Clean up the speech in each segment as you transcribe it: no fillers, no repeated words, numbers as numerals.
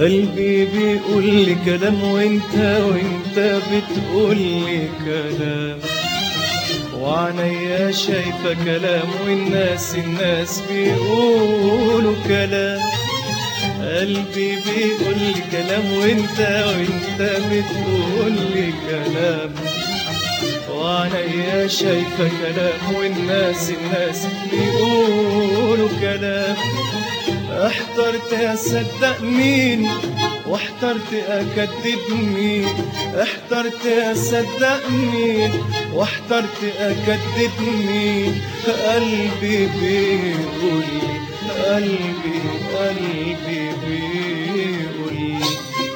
قلبي بيقول لي كلام وانت بتقول لي كلام، وعنيا شايفة كلام والناس بيقولوا كلام. قلبي بيقول لي كلام وانت بتقول لي كلام، وعنيا شايفة كلام والناس بيقولوا كلام. احترت اصدق مين واحترت اكذب مين، احترت اصدق مين واحترت اكذب مين. قلبي بيقول لي قلبي بيقول لي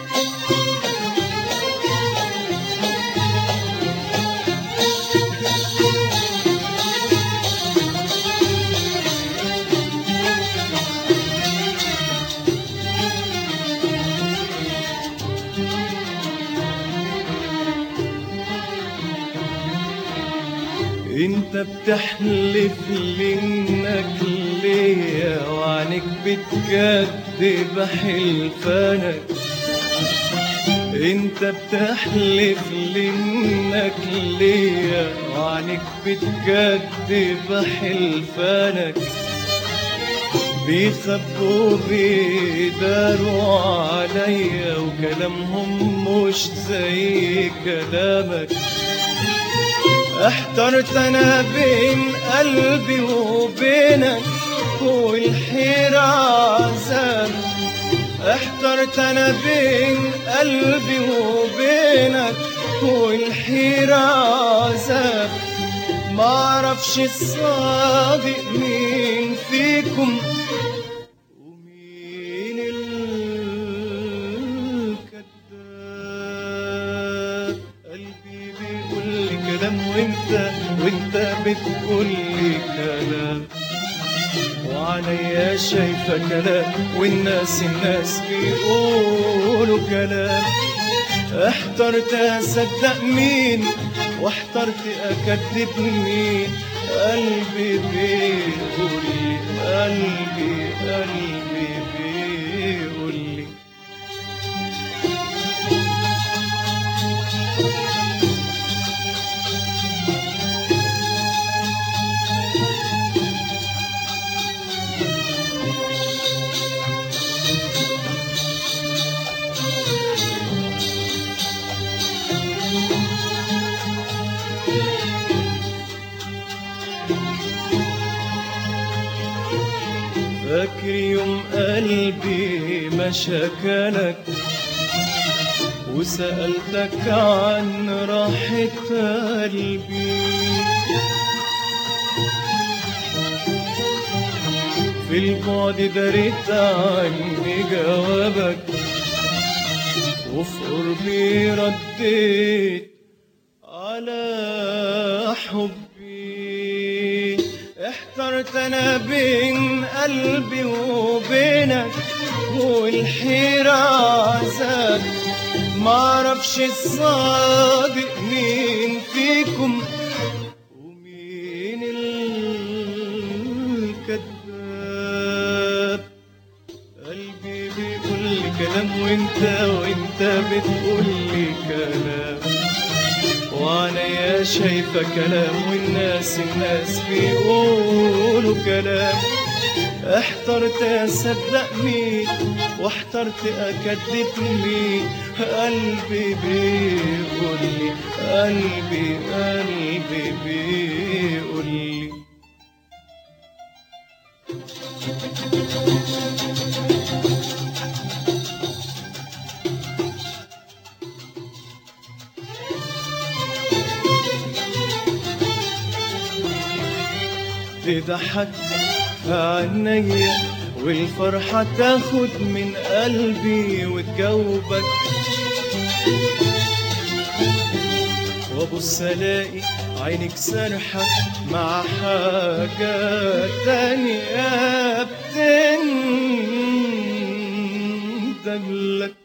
انت بتحلف لي انك ليا وعنك بتكذب حلفانك. انت بتحلف لي انك ليا وعنك بتكذب حلفانك. بيخبوا بيداروا عليا وكلامهم مش زي كلامك. احترت انا بين قلبي وبينك والحيرة عذاب. احترت انا بين قلبي وبينك والحيرة عذاب. معرفش الصادق مين فيكم ومين الكذاب. قلبي بيقول لي كلام وانت بتقول لي كلام، وعليا شايفة كلام والناس بيقولوا كلام. احترت اصدق مين واحترت اكذب مين. قلبي بيقول لي قلبي بيقول لي فاكر يوم قلبي ما شكلك وسألتك عن راحة قلبي. في البعد دريت عني جوابك وفي قربي رديت على حبي. احترت انا بين قلبي وبينك والحيرة عذاب. معرفش الصادق مين فيكم ومين الكذاب. قلبي بيقول لي كلام وانت بتقول لي كلام، وعنيا شايفة كلام والناس بيقولوا كلام. احترت اصدق مين واحترت اكذب مين. قلبي بيقول لي قلبي بيقول لي تضحك في عينيا والفرحة تاخد من قلبي وتجاوبك، وابص الاقي عينك سرحة مع حاجة تانية بتندملك.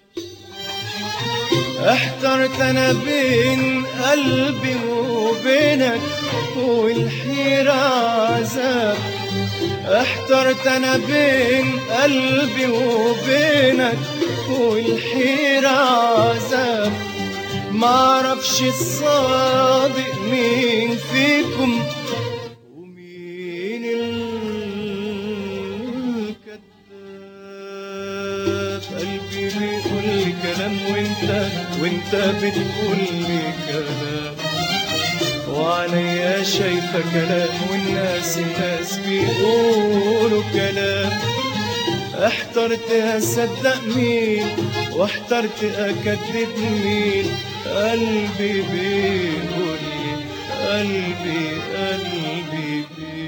احترت انا بين قلبي وبينك والحيرة عذاب. احترت انا بين قلبي وبينك والحيرة عذاب، معرفش الصادق مين فيكم ومين الكذاب. قلبي بيقول لي كلام وانت بتقول لي كلام، وعليا شايفة كلام والناس بيقولوا كلام. احترت اصدق مين واحترت اكذب مين، قلبي بيقول لي قلبي بيقول